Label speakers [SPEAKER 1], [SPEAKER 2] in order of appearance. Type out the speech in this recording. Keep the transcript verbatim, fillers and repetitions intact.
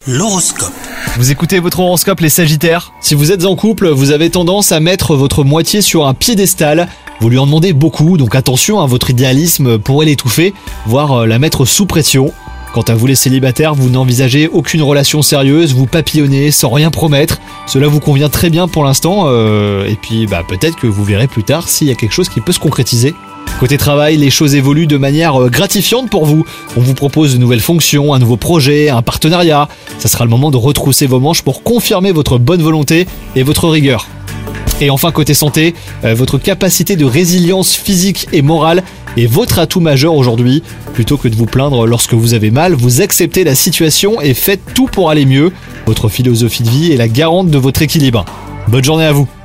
[SPEAKER 1] L'horoscope.
[SPEAKER 2] Vous écoutez votre horoscope les Sagittaires. Si vous êtes en couple, vous avez tendance à mettre votre moitié sur un piédestal. Vous lui en demandez beaucoup, donc attention, hein, votre idéalisme pourrait l'étouffer, voire la mettre sous pression. Quant à vous les célibataires, vous n'envisagez aucune relation sérieuse, vous papillonnez sans rien promettre. Cela vous convient très bien pour l'instant, euh, et puis bah, peut-être que vous verrez plus tard s'il y a quelque chose qui peut se concrétiser. Côté travail, les choses évoluent de manière gratifiante pour vous. On vous propose de nouvelles fonctions, un nouveau projet, un partenariat. Ça sera le moment de retrousser vos manches pour confirmer votre bonne volonté et votre rigueur. Et enfin côté santé, euh, votre capacité de résilience physique et morale est votre atout majeur aujourd'hui. Plutôt que de vous plaindre lorsque vous avez mal, vous acceptez la situation et faites tout pour aller mieux. Votre philosophie de vie est la garante de votre équilibre. Bonne journée à vous.